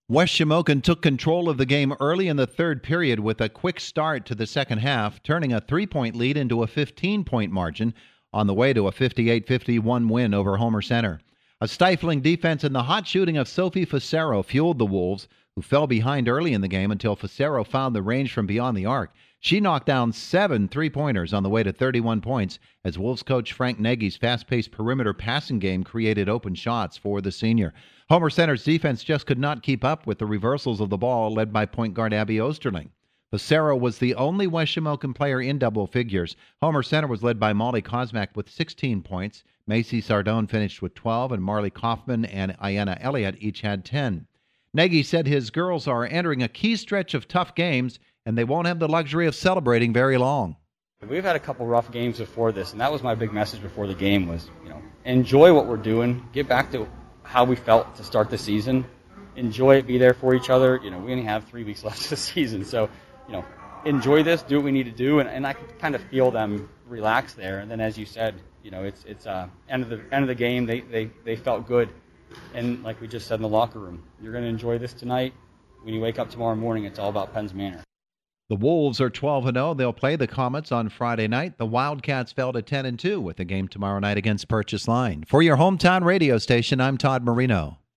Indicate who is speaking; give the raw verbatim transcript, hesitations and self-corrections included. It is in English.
Speaker 1: West Shamokin took control of the game early in the third period with a quick start to the second half, turning a three-point lead into a fifteen-point margin on the way to a fifty-eight fifty-one win over Homer Center. A stifling defense and the hot shooting of Sophie Facero fueled the Wolves, who fell behind early in the game until Facero found the range from beyond the arc. She knocked down seven three-pointers on the way to thirty-one points as Wolves coach Frank Nagy's fast-paced perimeter passing game created open shots for the senior. Homer Center's defense just could not keep up with the reversals of the ball led by point guard Abby Osterling. Facero was the only West Shamokin player in double figures. Homer Center was led by Molly Kosmak with sixteen points. Macy Sardone finished with twelve, and Marley Kaufman and Ayanna Elliott each had ten. Nagy said his girls are entering a key stretch of tough games, and they won't have the luxury of celebrating very long.
Speaker 2: We've had a couple rough games before this, and that was my big message before the game was, you know, enjoy what we're doing, get back to how we felt to start the season, enjoy it, be there for each other. You know, we only have three weeks left of the season, so, you know, enjoy this, do what we need to do, and, and I could kind of feel them relax there. And then, as you said, you know, it's it's uh, end of the end of the game. They they they felt good, and like we just said in the locker room, you're going to enjoy this tonight. When you wake up tomorrow morning, it's all about Penns Manor.
Speaker 1: The Wolves are twelve and oh. They'll play the Comets on Friday night. The Wildcats fell to ten and two with a game tomorrow night against Purchase Line. For your hometown radio station, I'm Todd Marino.